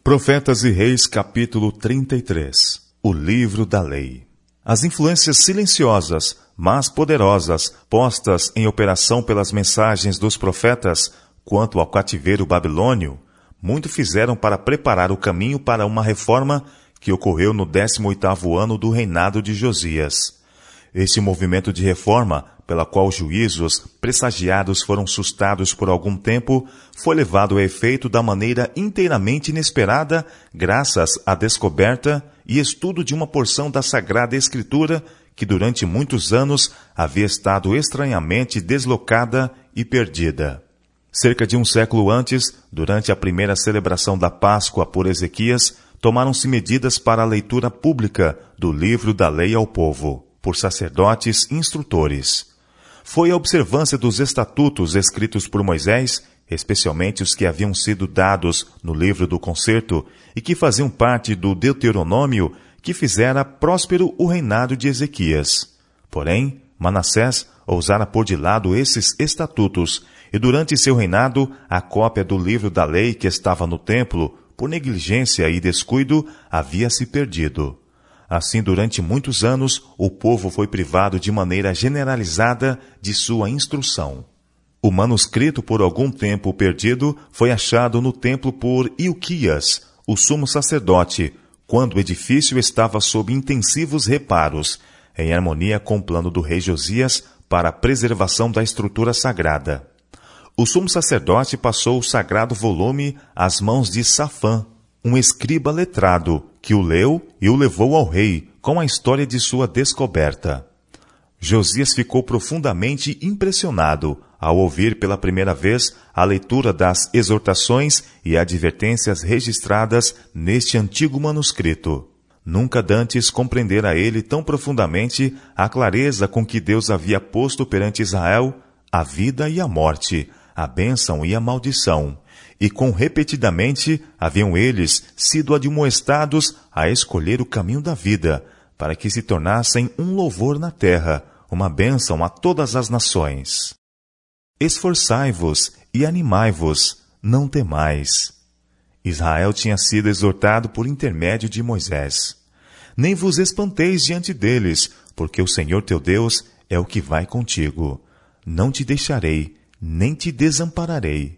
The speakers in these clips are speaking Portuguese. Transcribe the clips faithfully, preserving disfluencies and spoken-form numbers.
Profetas e Reis, capítulo trinta e três. O livro da lei. As influências silenciosas, mas poderosas, postas em operação pelas mensagens dos profetas quanto ao cativeiro babilônio, muito fizeram para preparar o caminho para uma reforma que ocorreu no décimo oitavo ano do reinado de Josias. Este movimento de reforma, pela qual juízos pressagiados foram sustados por algum tempo, foi levado a efeito da maneira inteiramente inesperada, graças à descoberta e estudo de uma porção da Sagrada Escritura que durante muitos anos havia estado estranhamente deslocada e perdida. Cerca de um século antes, durante a primeira celebração da Páscoa por Ezequias, tomaram-se medidas para a leitura pública do livro da lei ao povo, por sacerdotes instrutores. Foi a observância dos estatutos escritos por Moisés, especialmente os que haviam sido dados no livro do concerto e que faziam parte do Deuteronômio, que fizera próspero o reinado de Ezequias. Porém, Manassés ousara pôr de lado esses estatutos, e durante seu reinado, a cópia do livro da lei que estava no templo, por negligência e descuido, havia se perdido. Assim, durante muitos anos, o povo foi privado de maneira generalizada de sua instrução. O manuscrito, por algum tempo perdido, foi achado no templo por Ilquias, o sumo sacerdote, quando o edifício estava sob intensivos reparos, em harmonia com o plano do rei Josias para a preservação da estrutura sagrada. O sumo sacerdote passou o sagrado volume às mãos de Safã, um escriba letrado, que o leu e o levou ao rei, com a história de sua descoberta. Josias ficou profundamente impressionado ao ouvir pela primeira vez a leitura das exortações e advertências registradas neste antigo manuscrito. Nunca dantes compreendera ele tão profundamente a clareza com que Deus havia posto perante Israel a vida e a morte, a bênção e a maldição, e quão repetidamente haviam eles sido admoestados a escolher o caminho da vida, para que se tornassem um louvor na terra, uma bênção a todas as nações. Esforçai-vos e animai-vos, não temais. Israel tinha sido exortado por intermédio de Moisés. Nem vos espanteis diante deles, porque o Senhor teu Deus é o que vai contigo. Não te deixarei, nem te desampararei.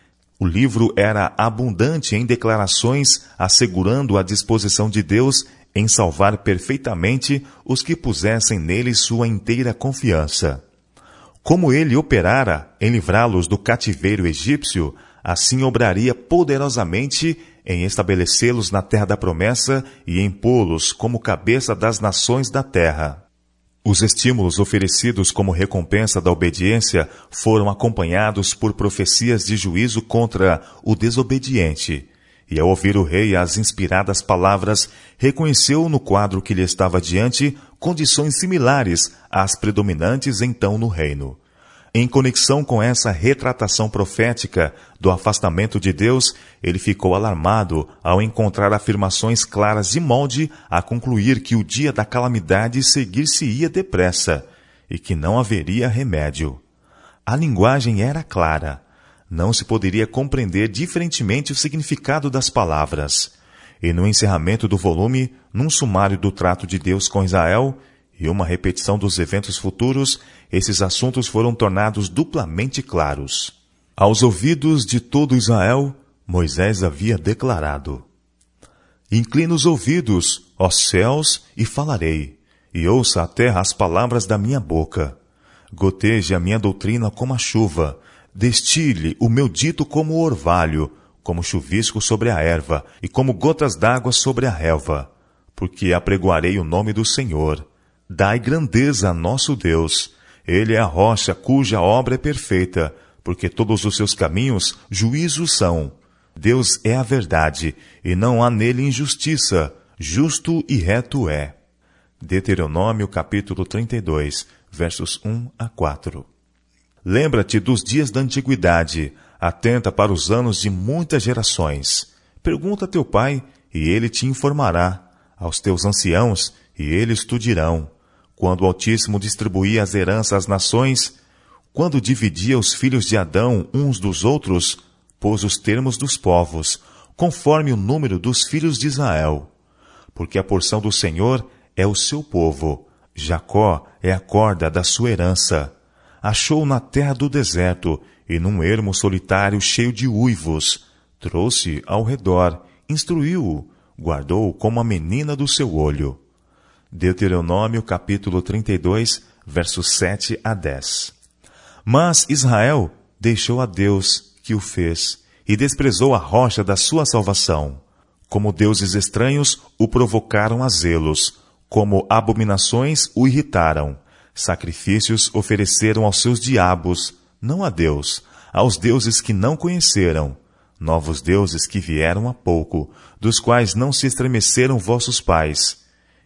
O livro era abundante em declarações assegurando a disposição de Deus em salvar perfeitamente os que pusessem nele sua inteira confiança. Como ele operara em livrá-los do cativeiro egípcio, assim obraria poderosamente em estabelecê-los na terra da promessa e em pô-los como cabeça das nações da terra. Os estímulos oferecidos como recompensa da obediência foram acompanhados por profecias de juízo contra o desobediente. E ao ouvir o rei as inspiradas palavras, reconheceu no quadro que lhe estava diante condições similares às predominantes então no reino. Em conexão com essa retratação profética do afastamento de Deus, ele ficou alarmado ao encontrar afirmações claras de molde a concluir que o dia da calamidade seguir-se-ia depressa e que não haveria remédio. A linguagem era clara. Não se poderia compreender diferentemente o significado das palavras. E no encerramento do volume, num sumário do trato de Deus com Israel e uma repetição dos eventos futuros, esses assuntos foram tornados duplamente claros. Aos ouvidos de todo Israel, Moisés havia declarado: Inclina os ouvidos, ó céus, e falarei, e ouça a terra as palavras da minha boca. Goteje a minha doutrina como a chuva, destile o meu dito como o orvalho, como chuvisco sobre a erva, e como gotas d'água sobre a relva. Porque apregoarei o nome do Senhor. Dai grandeza a nosso Deus. Ele é a rocha cuja obra é perfeita, porque todos os seus caminhos juízos são. Deus é a verdade, e não há nele injustiça. Justo e reto é. Deuteronômio capítulo trinta e dois, versos um a quatro. Lembra-te dos dias da antiguidade, atenta para os anos de muitas gerações. Pergunta a teu pai, e ele te informará. Aos teus anciãos, e eles te dirão. Quando o Altíssimo distribuía as heranças às nações, quando dividia os filhos de Adão uns dos outros, pôs os termos dos povos, conforme o número dos filhos de Israel. Porque a porção do Senhor é o seu povo, Jacó é a corda da sua herança. Achou na terra do deserto, e num ermo solitário cheio de uivos. Trouxe ao redor, instruiu-o, guardou-o como a menina do seu olho. Deuteronômio capítulo trinta e dois, versos sete a dez. Mas Israel deixou a Deus que o fez, e desprezou a rocha da sua salvação. Como deuses estranhos o provocaram a zelos, como abominações o irritaram. Sacrifícios ofereceram aos seus diabos, não a Deus, aos deuses que não conheceram. Novos deuses que vieram há pouco, dos quais não se estremeceram vossos pais.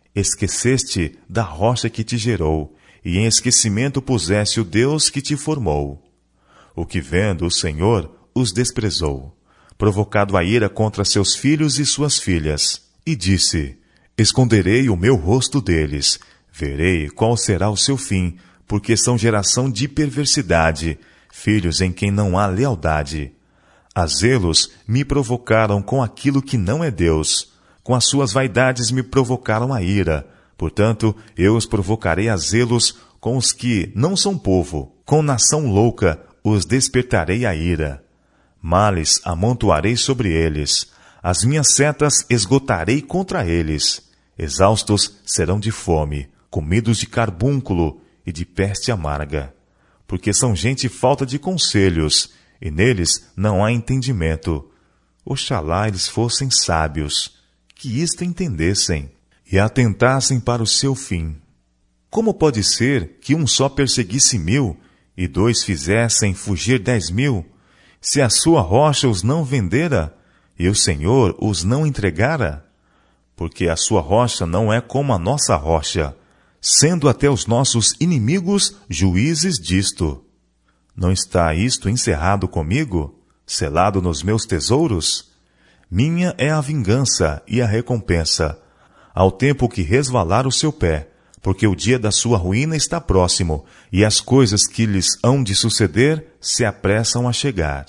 Esqueceste da rocha que te gerou, e em esquecimento puseste o Deus que te formou. O que vendo o Senhor os desprezou, provocado a ira contra seus filhos e suas filhas, e disse: Esconderei o meu rosto deles, verei qual será o seu fim, porque são geração de perversidade, filhos em quem não há lealdade. A zelos me provocaram com aquilo que não é Deus, com as suas vaidades me provocaram a ira. Portanto, eu os provocarei a zelos com os que não são povo, com nação louca os despertarei a ira. Males amontoarei sobre eles, as minhas setas esgotarei contra eles. Exaustos serão de fome, comidos de carbúnculo e de peste amarga. Porque são gente falta de conselhos, e neles não há entendimento. Oxalá eles fossem sábios, que isto entendessem, e atentassem para o seu fim. Como pode ser que um só perseguisse mil, e dois fizessem fugir dez mil, se a sua rocha os não vendera, e o Senhor os não entregara? Porque a sua rocha não é como a nossa rocha, sendo até os nossos inimigos juízes disto. Não está isto encerrado comigo, selado nos meus tesouros? Minha é a vingança e a recompensa, ao tempo que resvalar o seu pé, porque o dia da sua ruína está próximo, e as coisas que lhes hão de suceder se apressam a chegar.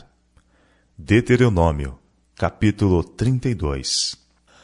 Deuteronômio, capítulo trinta e dois.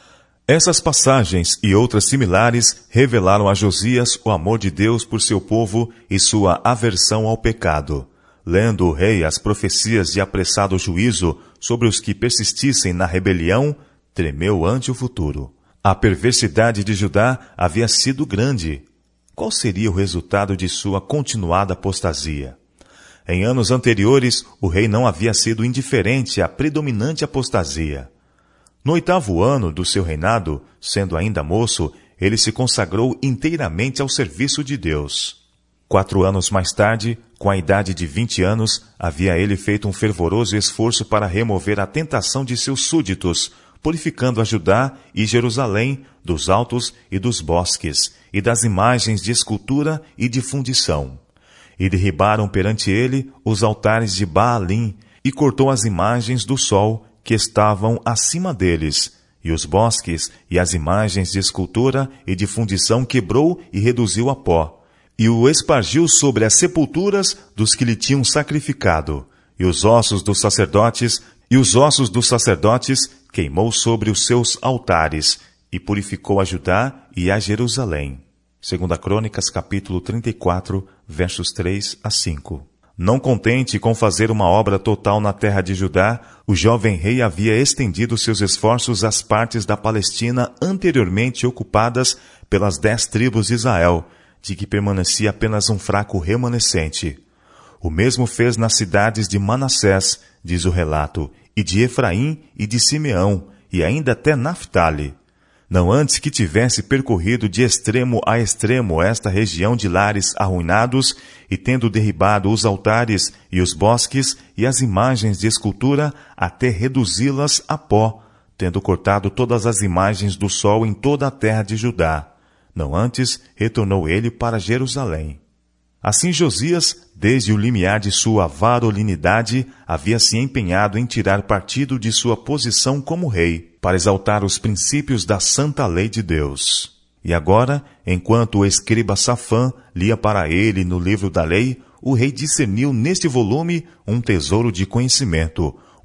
Essas passagens e outras similares revelaram a Josias o amor de Deus por seu povo e sua aversão ao pecado. Lendo o rei as profecias de apressado juízo sobre os que persistissem na rebelião, tremeu ante o futuro. A perversidade de Judá havia sido grande. Qual seria o resultado de sua continuada apostasia? Em anos anteriores, o rei não havia sido indiferente à predominante apostasia. No oitavo ano do seu reinado, sendo ainda moço, ele se consagrou inteiramente ao serviço de Deus. Quatro anos mais tarde, com a idade de vinte anos, havia ele feito um fervoroso esforço para remover a tentação de seus súditos, purificando a Judá e Jerusalém dos altos e dos bosques, e das imagens de escultura e de fundição. E derribaram perante ele os altares de Baalim, e cortou as imagens do sol que estavam acima deles, e os bosques e as imagens de escultura e de fundição quebrou e reduziu a pó, e o espargiu sobre as sepulturas dos que lhe tinham sacrificado, e os ossos dos sacerdotes, e os ossos dos sacerdotes queimou sobre os seus altares, e purificou a Judá e a Jerusalém. Segunda Crônicas, capítulo trinta e quatro, versos três a cinco. Não contente com fazer uma obra total na terra de Judá, o jovem rei havia estendido seus esforços às partes da Palestina anteriormente ocupadas pelas dez tribos de Israel, de que permanecia apenas um fraco remanescente. O mesmo fez nas cidades de Manassés, diz o relato, e de Efraim e de Simeão, e ainda até Naftali. Não antes que tivesse percorrido de extremo a extremo esta região de lares arruinados, e tendo derribado os altares e os bosques e as imagens de escultura, até reduzi-las a pó, tendo cortado todas as imagens do sol em toda a terra de Judá. Não antes retornou ele para Jerusalém. Assim Josias, desde o limiar de sua varolinidade, havia se empenhado em tirar partido de sua posição como rei, para exaltar os princípios da santa lei de Deus. E agora, enquanto o escriba Safã lia para ele no livro da lei, o rei discerniu neste volume um tesouro de conhecimento,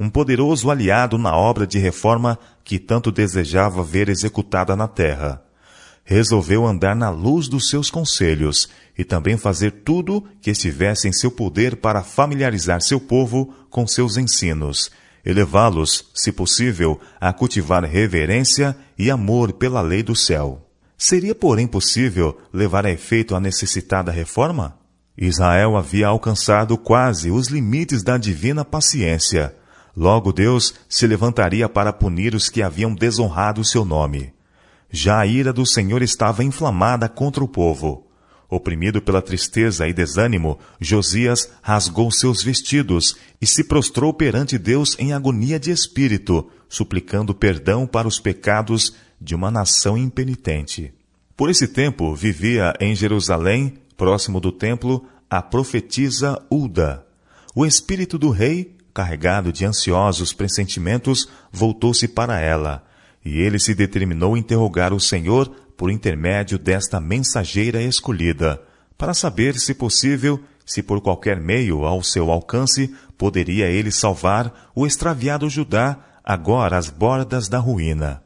um poderoso aliado na obra de reforma que tanto desejava ver executada na terra. Resolveu andar na luz dos seus conselhos e também fazer tudo que estivesse em seu poder para familiarizar seu povo com seus ensinos, e levá-los, se possível, a cultivar reverência e amor pela lei do céu. Seria, porém, possível levar a efeito a necessitada reforma? Israel havia alcançado quase os limites da divina paciência. Logo Deus se levantaria para punir os que haviam desonrado seu nome. Já a ira do Senhor estava inflamada contra o povo. Oprimido pela tristeza e desânimo, Josias rasgou seus vestidos e se prostrou perante Deus em agonia de espírito, suplicando perdão para os pecados de uma nação impenitente. Por esse tempo, vivia em Jerusalém, próximo do templo, a profetisa Hulda. O espírito do rei, carregado de ansiosos pressentimentos, voltou-se para ela, e ele se determinou interrogar o Senhor por intermédio desta mensageira escolhida, para saber, se possível, se por qualquer meio ao seu alcance, poderia ele salvar o extraviado Judá, agora às bordas da ruína.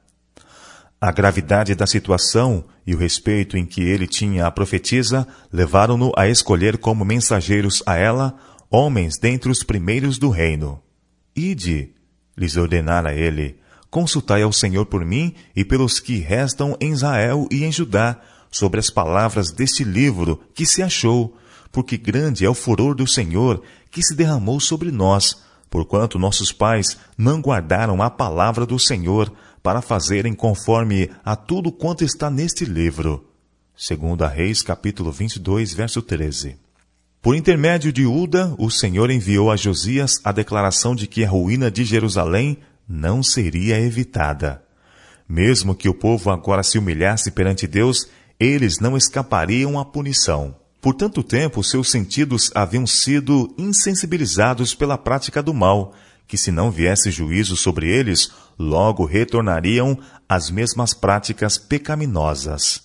A gravidade da situação e o respeito em que ele tinha a profetisa levaram-no a escolher como mensageiros a ela homens dentre os primeiros do reino. Ide, lhes ordenara ele, consultai ao Senhor por mim e pelos que restam em Israel e em Judá, sobre as palavras deste livro que se achou, porque grande é o furor do Senhor que se derramou sobre nós, porquanto nossos pais não guardaram a palavra do Senhor para fazerem conforme a tudo quanto está neste livro. Segunda Reis, capítulo vinte e dois, verso treze. Por intermédio de Hulda, o Senhor enviou a Josias a declaração de que a ruína de Jerusalém não seria evitada. Mesmo que o povo agora se humilhasse perante Deus, eles não escapariam à punição. Por tanto tempo, seus sentidos haviam sido insensibilizados pela prática do mal, que se não viesse juízo sobre eles, logo retornariam às mesmas práticas pecaminosas.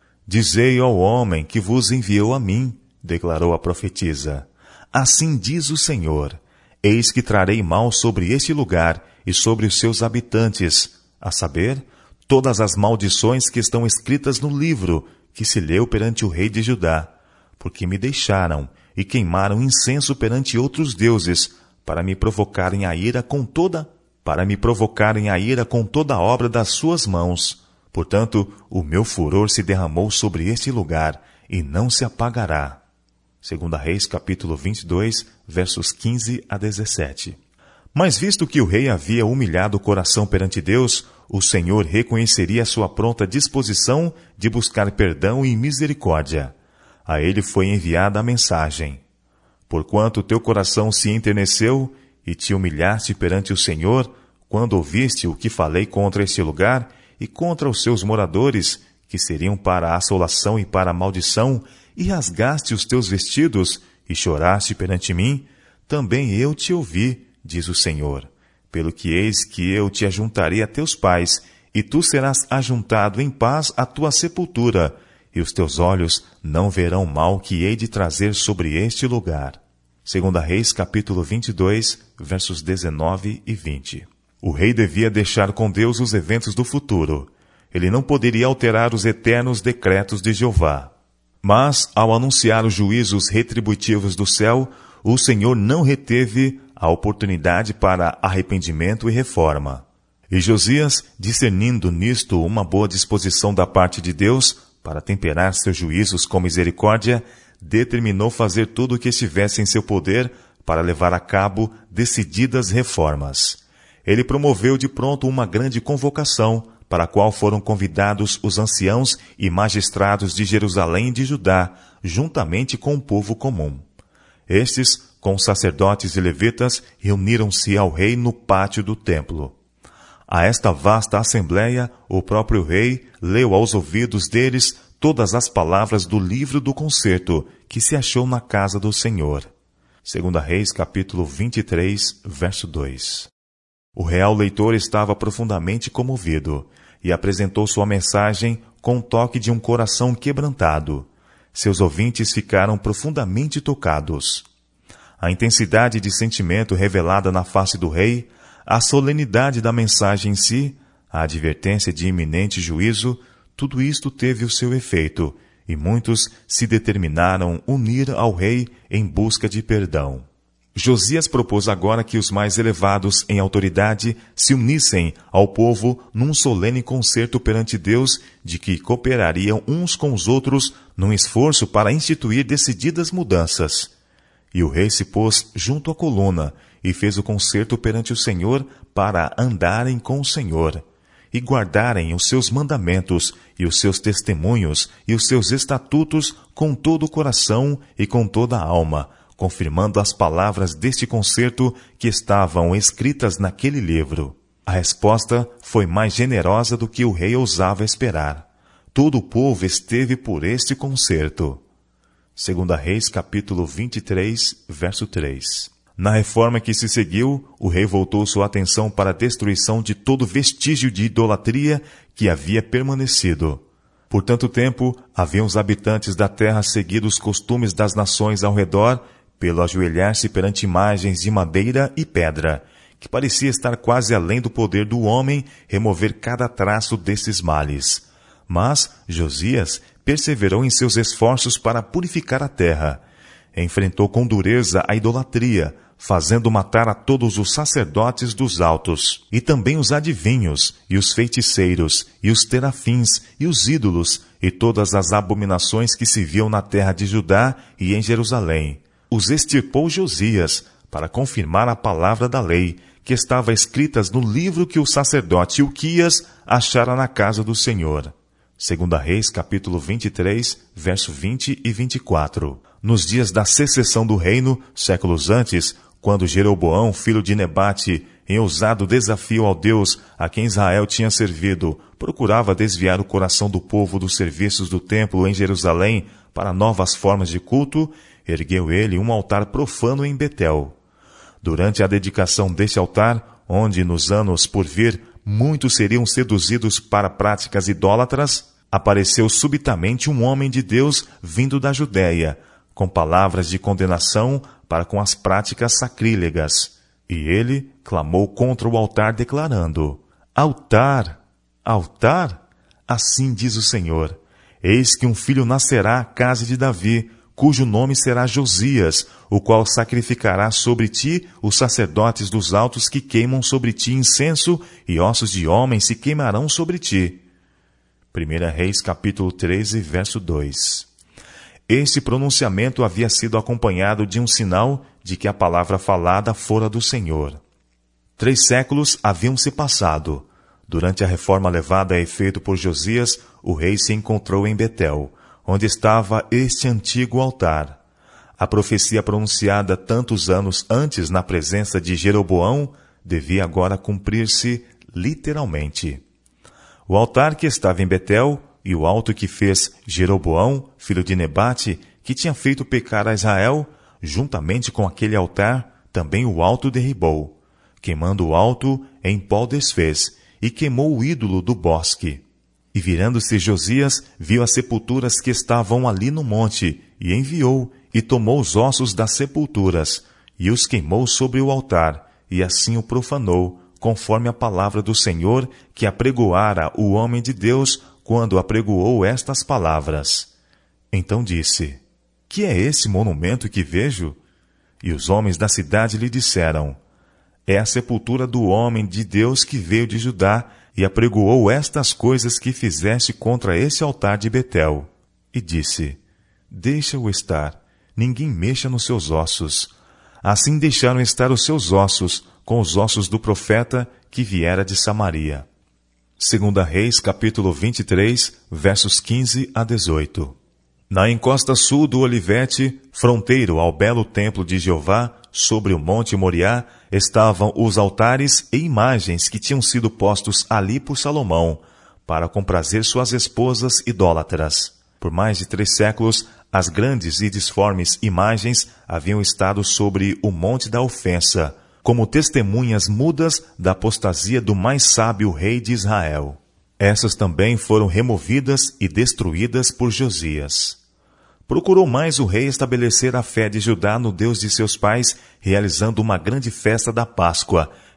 Dizei ao homem que vos enviou a mim, declarou a profetisa. Assim diz o Senhor, eis que trarei mal sobre este lugar e sobre os seus habitantes, a saber, todas as maldições que estão escritas no livro que se leu perante o rei de Judá, porque me deixaram e queimaram incenso perante outros deuses, para me provocarem a ira com toda, para me provocarem a ira com toda a obra das suas mãos. Portanto, o meu furor se derramou sobre este lugar e não se apagará. Segunda Reis, capítulo vinte e dois, versos quinze a dezessete. Mas visto que o rei havia humilhado o coração perante Deus, o Senhor reconheceria sua pronta disposição de buscar perdão e misericórdia. A ele foi enviada a mensagem. Porquanto teu coração se enterneceu e te humilhaste perante o Senhor, quando ouviste o que falei contra este lugar e contra os seus moradores, que seriam para a assolação e para a maldição, e rasgaste os teus vestidos e choraste perante mim, também eu te ouvi, diz o Senhor. Pelo que eis que eu te ajuntarei a teus pais, e tu serás ajuntado em paz à tua sepultura, e os teus olhos não verão mal que hei de trazer sobre este lugar. Segunda Reis, capítulo vinte e dois, versos dezenove e vinte. O rei devia deixar com Deus os eventos do futuro. Ele não poderia alterar os eternos decretos de Jeová. Mas, ao anunciar os juízos retributivos do céu, o Senhor não reteve a oportunidade para arrependimento e reforma. E Josias, discernindo nisto uma boa disposição da parte de Deus, para temperar seus juízos com misericórdia, determinou fazer tudo o que estivesse em seu poder para levar a cabo decididas reformas. Ele promoveu de pronto uma grande convocação, para a qual foram convidados os anciãos e magistrados de Jerusalém e de Judá, juntamente com o povo comum. Estes, com os sacerdotes e levitas, reuniram-se ao rei no pátio do templo. A esta vasta assembleia, o próprio rei leu aos ouvidos deles todas as palavras do livro do concerto que se achou na casa do Senhor. Segunda Reis, capítulo vinte e três, verso dois. O real leitor estava profundamente comovido e apresentou sua mensagem com o toque de um coração quebrantado. Seus ouvintes ficaram profundamente tocados. A intensidade de sentimento revelada na face do rei, a solenidade da mensagem em si, a advertência de iminente juízo, tudo isto teve o seu efeito, e muitos se determinaram unir ao rei em busca de perdão. Josias propôs agora que os mais elevados em autoridade se unissem ao povo num solene concerto perante Deus de que cooperariam uns com os outros num esforço para instituir decididas mudanças. E o rei se pôs junto à coluna e fez o concerto perante o Senhor para andarem com o Senhor e guardarem os seus mandamentos e os seus testemunhos e os seus estatutos com todo o coração e com toda a alma, confirmando as palavras deste concerto que estavam escritas naquele livro. A resposta foi mais generosa do que o rei ousava esperar. Todo o povo esteve por este concerto. Segunda Reis, capítulo vinte e três, verso três. Na reforma que se seguiu, o rei voltou sua atenção para a destruição de todo vestígio de idolatria que havia permanecido. Por tanto tempo, haviam os habitantes da terra seguido os costumes das nações ao redor, pelo ajoelhar-se perante imagens de madeira e pedra, que parecia estar quase além do poder do homem remover cada traço desses males. Mas Josias perseverou em seus esforços para purificar a terra. Enfrentou com dureza a idolatria, fazendo matar a todos os sacerdotes dos altos, e também os adivinhos, e os feiticeiros, e os terafins, e os ídolos, e todas as abominações que se viam na terra de Judá e em Jerusalém. Os extirpou Josias, para confirmar a palavra da lei, que estava escritas no livro que o sacerdote Ilquias achara na casa do Senhor. Segunda Reis, capítulo vinte e três, verso vinte e vinte e quatro. Nos dias da secessão do reino, séculos antes, quando Jeroboão, filho de Nebate, em ousado desafio ao Deus a quem Israel tinha servido, procurava desviar o coração do povo dos serviços do templo em Jerusalém para novas formas de culto, ergueu ele um altar profano em Betel. Durante a dedicação deste altar, onde nos anos por vir muitos seriam seduzidos para práticas idólatras, apareceu subitamente um homem de Deus vindo da Judéia, com palavras de condenação para com as práticas sacrílegas. E ele clamou contra o altar, declarando: Altar! Altar! Assim diz o Senhor: Eis que um filho nascerá à casa de Davi, cujo nome será Josias, o qual sacrificará sobre ti os sacerdotes dos altos que queimam sobre ti incenso, e ossos de homens se queimarão sobre ti. Primeira Reis, capítulo treze, verso dois. Este pronunciamento havia sido acompanhado de um sinal de que a palavra falada fora do Senhor. Três séculos haviam se passado. Durante a reforma levada a efeito por Josias, o rei se encontrou em Betel, onde estava este antigo altar. A profecia pronunciada tantos anos antes na presença de Jeroboão devia agora cumprir-se literalmente. O altar que estava em Betel e o alto que fez Jeroboão, filho de Nebate, que tinha feito pecar a Israel, juntamente com aquele altar, também o alto derribou. Queimando o alto, em pó desfez, e queimou o ídolo do bosque. E virando-se Josias, viu as sepulturas que estavam ali no monte, e enviou, e tomou os ossos das sepulturas, e os queimou sobre o altar, e assim o profanou, conforme a palavra do Senhor que apregoara o homem de Deus, quando apregoou estas palavras. Então disse: Que é esse monumento que vejo? E os homens da cidade lhe disseram: É a sepultura do homem de Deus que veio de Judá e apregoou estas coisas que fizeste contra esse altar de Betel. E disse: Deixa-o estar, ninguém mexa nos seus ossos. Assim deixaram estar os seus ossos, com os ossos do profeta que viera de Samaria. Segunda Reis, capítulo vinte e três, versos quinze a dezoito. Na encosta sul do Olivete, fronteiro ao belo templo de Jeová, sobre o monte Moriá, estavam os altares e imagens que tinham sido postos ali por Salomão, para comprazer suas esposas idólatras. Por mais de três séculos, as grandes e disformes imagens haviam estado sobre o monte da ofensa, como testemunhas mudas da apostasia do mais sábio rei de Israel. Essas também foram removidas e destruídas por Josias. Procurou mais o rei estabelecer a fé de Judá no Deus de seus pais, realizando uma grande festa da Páscoa,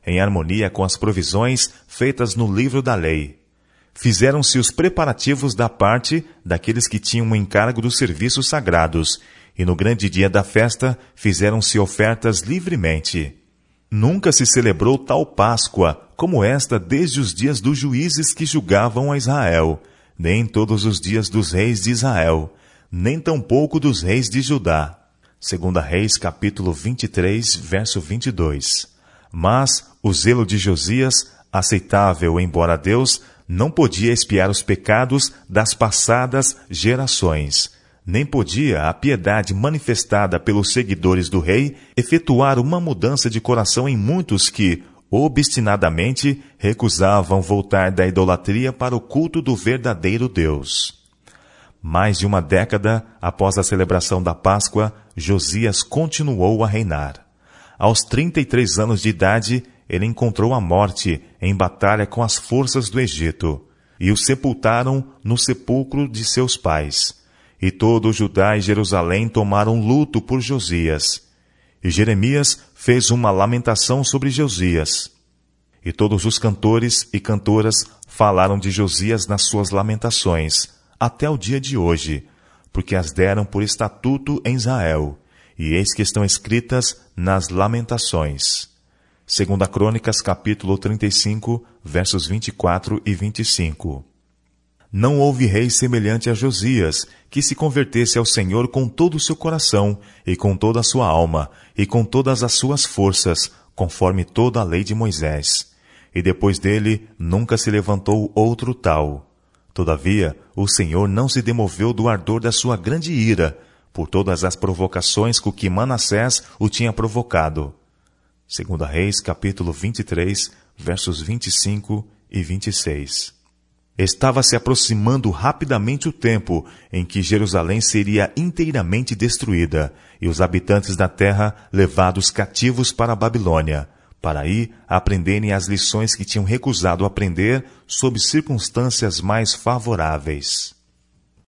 em harmonia com as provisões feitas no livro da lei. Fizeram-se os preparativos da parte daqueles que tinham o encargo dos serviços sagrados, e no grande dia da festa fizeram-se ofertas livremente. Nunca se celebrou tal Páscoa como esta desde os dias dos juízes que julgavam a Israel, nem todos os dias dos reis de Israel, nem tampouco dos reis de Judá. Segunda Reis, capítulo vinte e três, verso vinte e dois. Mas o zelo de Josias, aceitável embora a Deus, não podia expiar os pecados das passadas gerações, nem podia a piedade manifestada pelos seguidores do rei efetuar uma mudança de coração em muitos que, obstinadamente, recusavam voltar da idolatria para o culto do verdadeiro Deus. Mais de uma década após a celebração da Páscoa, Josias continuou a reinar. Aos trinta e três anos de idade, ele encontrou a morte em batalha com as forças do Egito, e o sepultaram no sepulcro de seus pais. E todo Judá e Jerusalém tomaram luto por Josias. E Jeremias fez uma lamentação sobre Josias. E todos os cantores e cantoras falaram de Josias nas suas lamentações, até o dia de hoje, porque as deram por estatuto em Israel, e eis que estão escritas nas lamentações. Segunda Crônicas, capítulo trinta e cinco, versos vinte e quatro e vinte e cinco. Não houve rei semelhante a Josias, que se convertesse ao Senhor com todo o seu coração, e com toda a sua alma, e com todas as suas forças, conforme toda a lei de Moisés. E depois dele nunca se levantou outro tal. Todavia, o Senhor não se demoveu do ardor da sua grande ira, por todas as provocações com que Manassés o tinha provocado. Segunda Reis, capítulo vinte e três, versos vinte e cinco e vinte e seis. Estava se aproximando rapidamente o tempo em que Jerusalém seria inteiramente destruída e os habitantes da terra levados cativos para a Babilônia, para aí aprenderem as lições que tinham recusado aprender sob circunstâncias mais favoráveis.